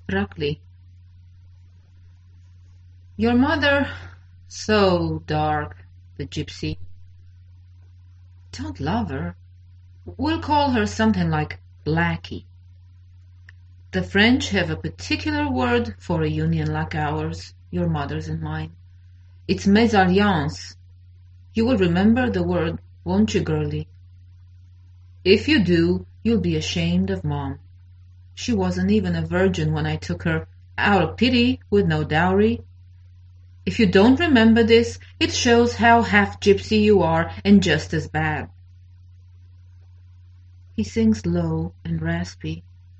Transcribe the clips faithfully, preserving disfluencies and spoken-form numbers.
Rakli. Your mother, so dark, the gypsy. Don't love her. We'll call her something like Blackie. The French have a particular word for a union like ours, your mother's and mine. It's mésalliance. You will remember the word, won't you, girlie? If you do, you'll be ashamed of Mom. She wasn't even a virgin when I took her, out of pity, with no dowry. If you don't remember this, it shows how half-gypsy you are and just as bad. He sings low and raspy.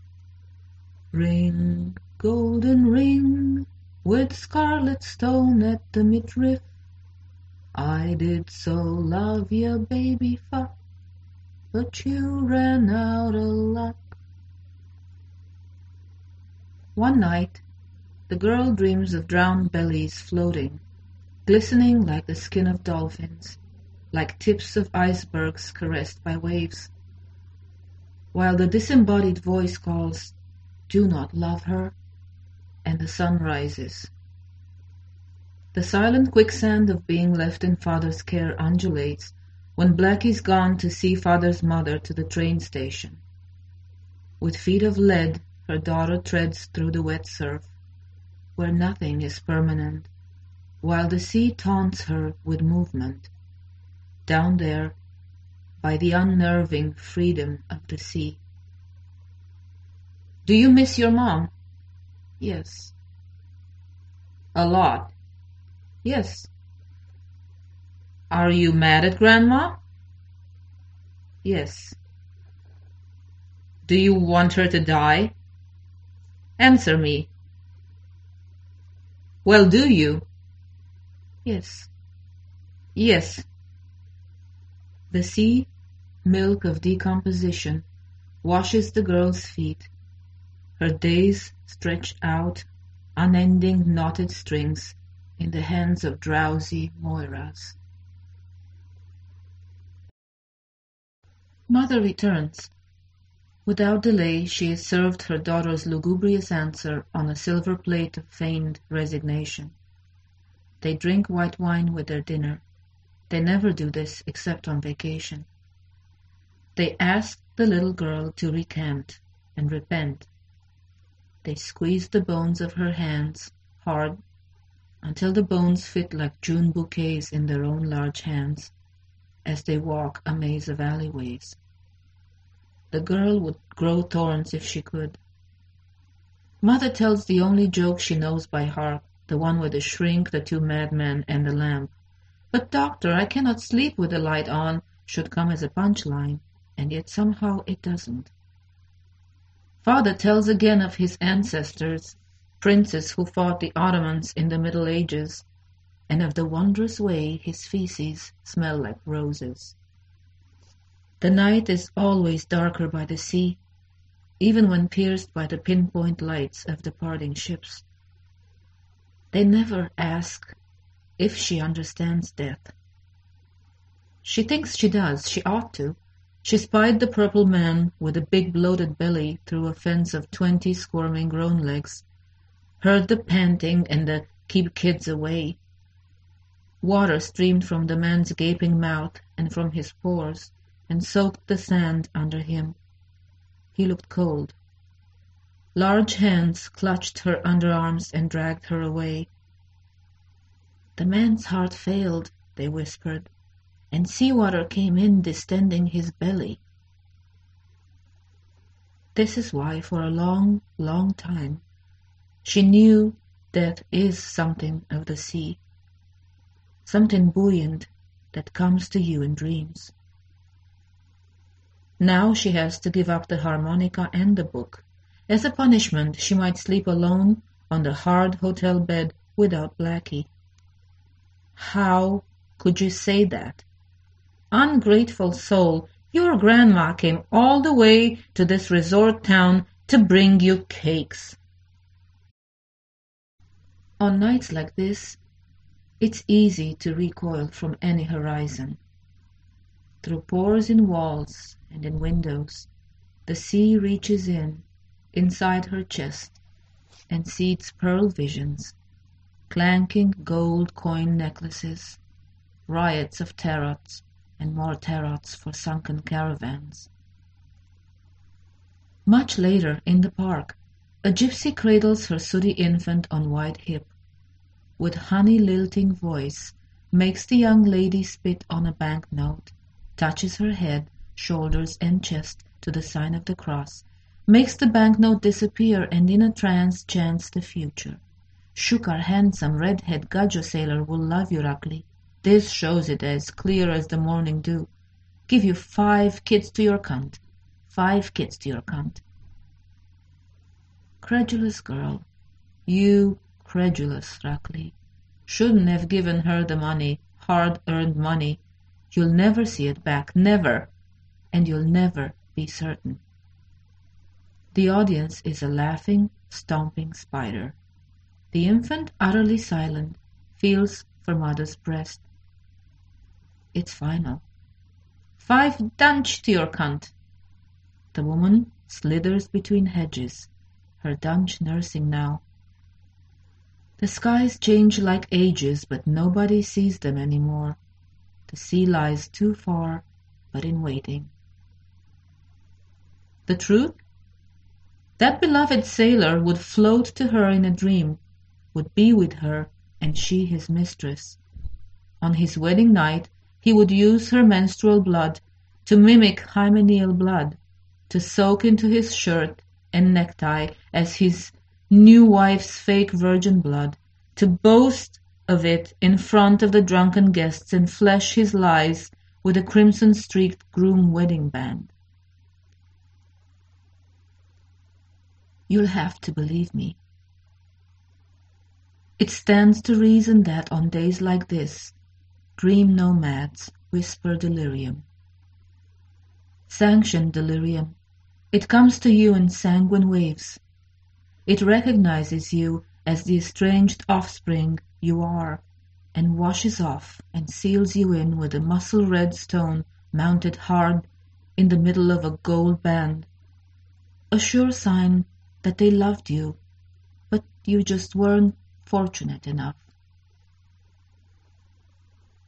Ring, golden ring, with scarlet stone at the midriff. I did so love ya, baby fuck, but you ran out of luck. One night, the girl dreams of drowned bellies floating, glistening like the skin of dolphins, like tips of icebergs caressed by waves. While the disembodied voice calls, "Do not love her," and the sun rises. The silent quicksand of being left in father's care undulates when Blackie's gone to see father's mother to the train station. With feet of lead, her daughter treads through the wet surf, where nothing is permanent, while the sea taunts her with movement. Down there, by the unnerving freedom of the sea. Do you miss your mom? Yes. A lot? Yes. Are you mad at Grandma? Yes. Do you want her to die? Answer me. Well, do you? Yes. Yes. The sea, milk of decomposition, washes the girl's feet. Her days stretch out, unending knotted strings, in the hands of drowsy Moiras. Mother returns. Without delay she is served her daughter's lugubrious answer on a silver plate of feigned resignation. They drink white wine with their dinner. They never do this except on vacation. They ask the little girl to recant and repent. They squeeze the bones of her hands hard until the bones fit like June bouquets in their own large hands as they walk a maze of alleyways. The girl would grow thorns if she could. Mother tells the only joke she knows by heart, the one with the shrink, the two madmen, and the lamp. But doctor, I cannot sleep with the light on, should come as a punchline, and yet somehow it doesn't. Father tells again of his ancestors, princes who fought the Ottomans in the Middle Ages, and of the wondrous way his feces smell like roses. The night is always darker by the sea, even when pierced by the pinpoint lights of departing ships. They never ask if she understands death. She thinks she does, she ought to. She spied the purple man with a big bloated belly through a fence of twenty squirming grown legs, heard the panting and the "keep kids away." Water streamed from the man's gaping mouth and from his pores, and soaked the sand under him. He looked cold. Large hands clutched her underarms and dragged her away. The man's heart failed, they whispered, and seawater came in distending his belly. This is why for a long, long time she knew death is something of the sea, something buoyant that comes to you in dreams. Now she has to give up the harmonica and the book. As a punishment, she might sleep alone on the hard hotel bed without Blackie. How could you say that? Ungrateful soul, your grandma came all the way to this resort town to bring you cakes. On nights like this, it's easy to recoil from any horizon. Through pores in walls and in windows, the sea reaches in, inside her chest, and seeds pearl visions, clanking gold coin necklaces, riots of tarots and more tarots for sunken caravans. Much later, in the park, a gypsy cradles her sooty infant on white hip. With honey-lilting voice, makes the young lady spit on a banknote, touches her head, shoulders, and chest to the sign of the cross, makes the banknote disappear, and in a trance chants the future. Shukar, handsome, red-head Gajo sailor will love you, Rakli. This shows it as clear as the morning dew. Give you five kids to your cunt. Five kids to your cunt. Credulous girl, you credulous, Rakli. Shouldn't have given her the money, hard-earned money. You'll never see it back, never, and you'll never be certain. The audience is a laughing, stomping spider. The infant, utterly silent, feels for mother's breast. It's final. Five dunch to your cunt. The woman slithers between hedges, her dunch nursing now. The skies change like ages, but nobody sees them any more. The sea lies too far, but in waiting. The truth? That beloved sailor would float to her in a dream, would be with her, and she his mistress. On his wedding night he would use her menstrual blood to mimic hymeneal blood, to soak into his shirt and necktie as his new wife's fake virgin blood, to boast of it in front of the drunken guests and flesh his lies with a crimson-streaked groom wedding band. You'll have to believe me. It stands to reason that on days like this, dream nomads whisper delirium. Sanctioned delirium. It comes to you in sanguine waves. It recognizes you as the estranged offspring you are, and washes off and seals you in with a muscle-red stone mounted hard in the middle of a gold band, a sure sign that they loved you, but you just weren't fortunate enough.